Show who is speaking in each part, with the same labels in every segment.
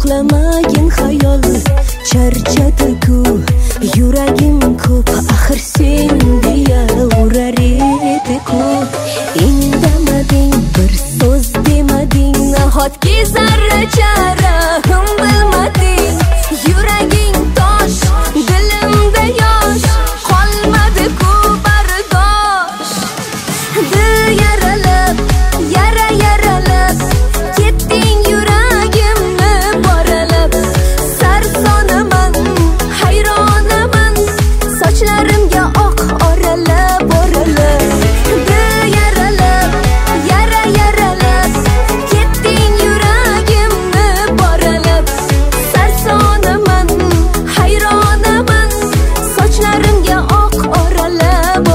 Speaker 1: oqlamagin xayol charchadi-ku yuragim ko'p axir sen deya urar edi-ku indamading bir so'z demading nahotki zarracha rahim bilmading yuraging tosh dilimda yosh qolmadi-ku bardosh dil yaralab yaralab ketding yuragimni boralab sarsonaman hayronaman sochlarimga oq oralab dil yaralab yaralab ketding yuragimni boralab sarsonaman hayronaman sochlarimga oq oralab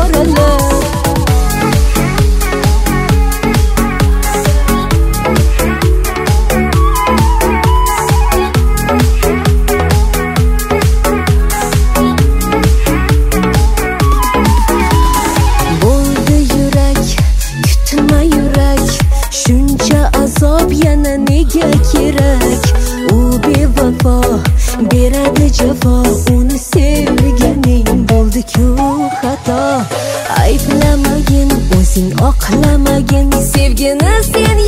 Speaker 1: shuncha azob yana nega kerak u bevafo beradi jafo uni sevganing bo'ldi-ku xato ayblamagin o'zing oqlamagin sevgini sen